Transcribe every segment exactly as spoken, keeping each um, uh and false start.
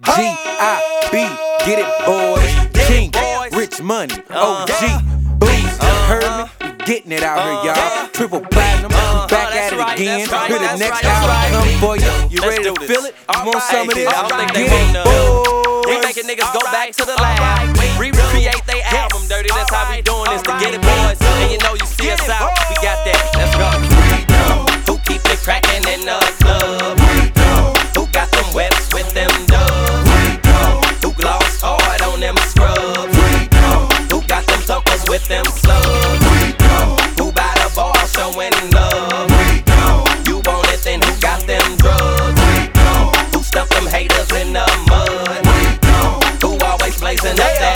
G I B, get it, boys. King, rich money, O G, booze. Heard me? We getting it out here, y'all. Triple platinum, we back at it again. Here the next album come for you. You ready to feel it? You want some of this? Get it, boys. We making niggas go back to the lab, re-recreate they album dirty. That's how we doing this to get it, boys. And you know you see us out, we got that. Let's go. Who keep it cracking in the club? Who got them whips with them dubs? Who gloss hard on them scrubs? Who got them tuckers with them slugs? Who by the bar showing love? You want it, then who got them drugs? Who stuck them haters in the mud? Who always blazing up that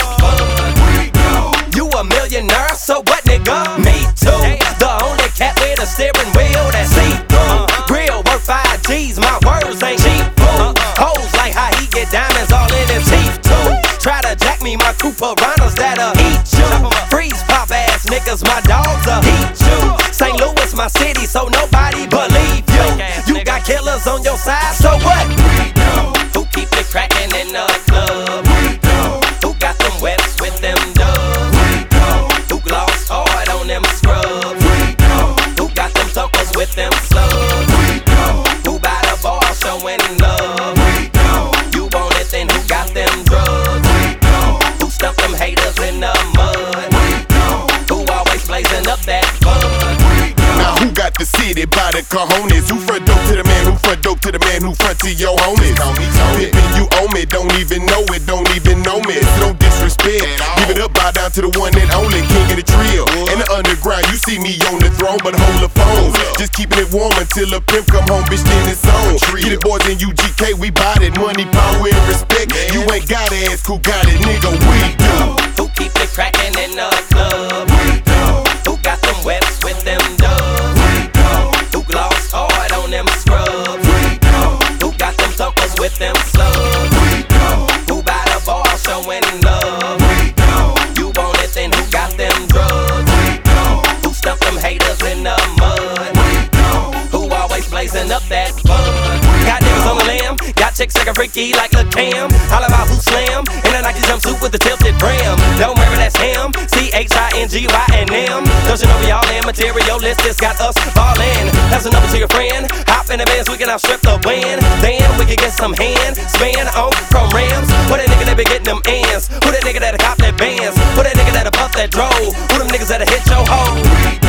bud? You a millionaire, so what, nigga? Me too. The only cat with a steering wheel that's see-through. Grill worth five G's, my words ain't cheap food. Hoes like how he get diamonds all in his teeth too. Try to jack me, my Cooper Runners that'll eat you. Freeze pop ass niggas, my dogs'll eat you. Saint Louis, my city, so nobody believe you. You got killers on your side, so what? Who keep it cracking in the club? Who got them whips with them dubs? Who gloss hard on them scrubs? Who got them tuckers with them slugs? Who by the bar showing love? You want it, then who got them drugs? Who stuck them haters in the mud? Who always blazing up that bud? Now who got the city by the cojones? Who front dope to the man? Who front dope to the man? Who front to your homies? Pimpin', you owe me, don't even know it, don't even know me. It's no disrespect. Give it up, bow down to the one and only king of the trio. In the underground, you see me on the throne, but hold the phone. Just keeping it warm until a pimp come home, bitch, then it's on. Get it, boys in U G K, we bout it. Money, power, and respect. You ain't gotta ask who got it, nigga, we do. Who keep it cracking in the club? Who got them whips with them dubs? Who gloss hard on them scrubs? Who got them tuckers with them slugs? Who by the bar showing love? You want it, then who got them drugs? Who stuck them haters in the mud? Who always blazing up that bud? Got niggas on the lamb, got chicks acting freaky like Lil' Cam. All about who slam, in a Nike jumpsuit with the tilted brim. Don't worry, that's him, C H I N G Y and M. Don't you know we all in materialistic, got us ballin'. That's a number to your friend, hop in the bands, we can outstrip the wind. Then we can get some hand, span on from Rams. Who that nigga that be getting them ends? Who that nigga that'll cop that bands? Who that nigga that'll puff that dro? Who them niggas that'll hit your hoe?